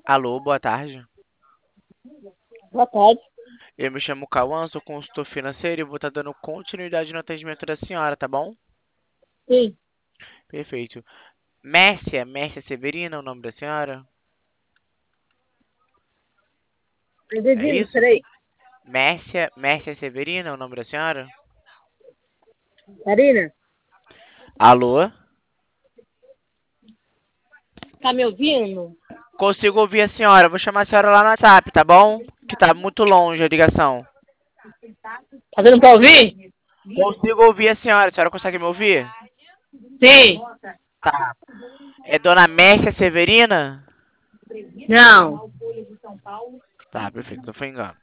Alô, boa tarde. Boa tarde. Eu me chamo Cauã, sou consultor financeiro e vou estar dando continuidade no atendimento da senhora, tá bom? Sim. Perfeito. Mércia Severina, é o nome da senhora? Não É entendi, isso? peraí. Mércia Severina, é o nome da senhora? Karina, Alô? tá me ouvindo? Consigo ouvir a senhora, vou chamar a senhora lá no WhatsApp, tá bom? Que tá muito longe a ligação. Tá dando pra ouvir? Consigo ouvir a senhora consegue me ouvir? Sim. Tá. É Dona Mércia Severina? Não. Tá, perfeito, não foi engano.